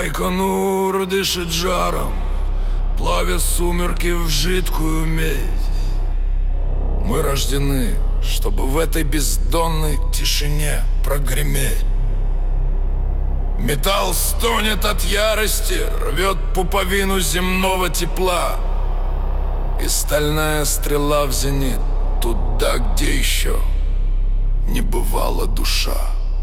Байконур дышит жаром, плавя сумерки в жидкую медь. Мы рождены, чтобы в этой бездонной тишине прогреметь. Металл стонет от ярости, рвет пуповину земного тепла. И стальная стрела в зенит, туда, где еще не бывала душа.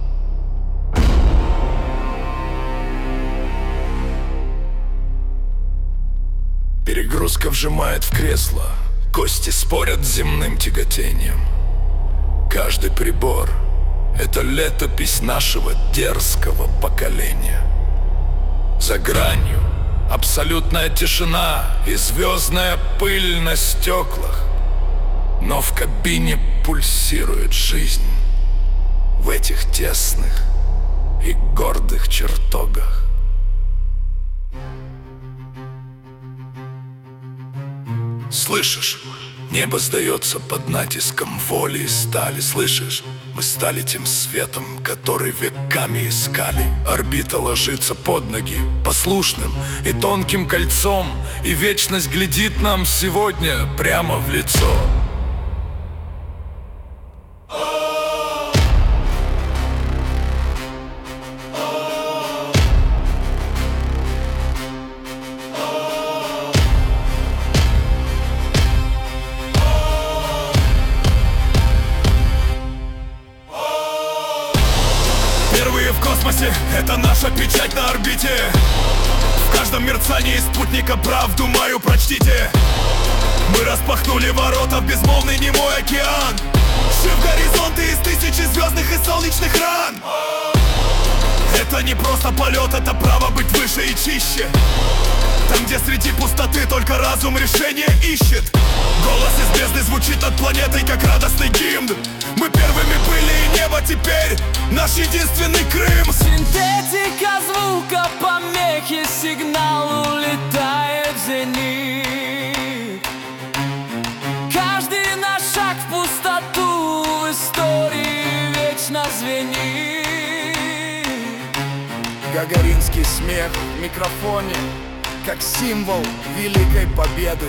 Перегрузка вжимает в кресло, кости спорят с земным тяготением. Каждый прибор — это летопись нашего дерзкого поколения. За гранью абсолютная тишина и звездная пыль на стеклах. Но в кабине пульсирует жизнь в этих тесных и гордых чертогах. Слышишь? Небо сдается под натиском воли и стали. Слышишь? Мы стали тем светом, который веками искали. Орбита ложится под ноги послушным и тонким кольцом, и вечность глядит нам сегодня прямо в лицо. Первые в космосе — это наша печать на орбите. В каждом мерцании спутника правду мою прочтите. Мы распахнули ворота в безмолвный немой океан, шив горизонты из тысячи звездных и солнечных ран. Это не просто полет, это право быть выше и чище. Там, где среди пустоты только разум решение ищет. Голос из бездны звучит над планетой, как радостный гимн. Мы первыми были, и небо теперь наш единственный Крым. Синтетика звука, помехи, сигнал улетает в зенит. Каждый наш шаг в пустоту в истории вечно звенит. Гагаринский смех в микрофоне, как символ великой победы.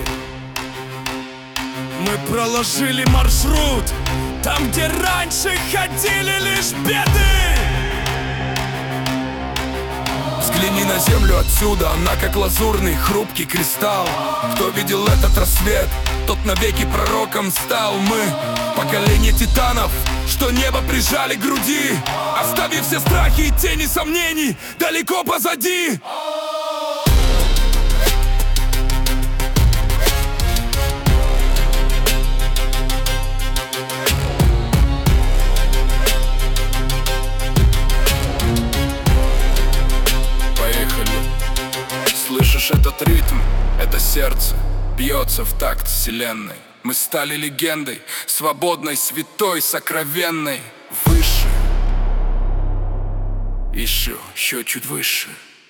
Мы проложили маршрут там, где раньше ходили лишь беды. Взгляни на землю отсюда, она как лазурный хрупкий кристалл. Кто видел этот рассвет, тот навеки пророком стал. Мы поколение титанов, что небо прижали к груди, оставив все страхи и тени сомнений далеко позади. Слышишь этот ритм? Это сердце бьется в такт вселенной. Мы стали легендой, свободной, святой, сокровенной. Выше, еще чуть выше.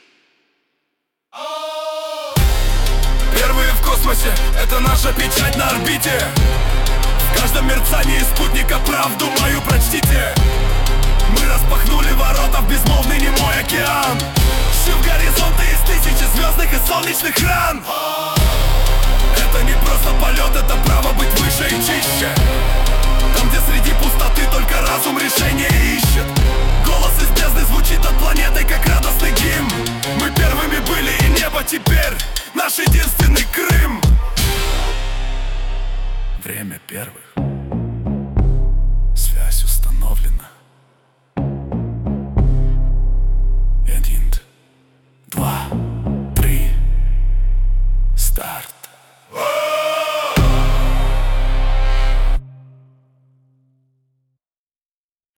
Первые в космосе — это наша печать на орбите. В каждом мерцании спутника правду мою прочтите. Мы распахнули ворота в безмолвный немой океан, шив горизонты из тысячи звездных и солнечных ран. Это не просто полет, это право быть выше и чище. Там, где среди пустоты только разум решение ищет. Голос из бездны звучит над планетой, как радостный гимн. Мы первыми были, и небо теперь наш единственный Крым. Время первых.